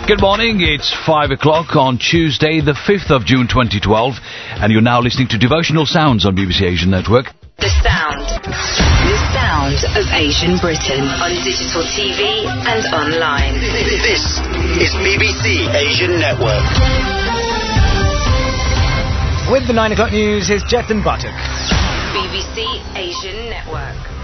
Good morning, it's 5 o'clock on Tuesday, the 5th of June 2012, and you're now listening to Devotional Sounds on BBC Asian Network. The sound of Asian Britain on digital TV and online. This is BBC Asian Network. With the 9 o'clock news is Jetan Buttock. BBC Asian Network.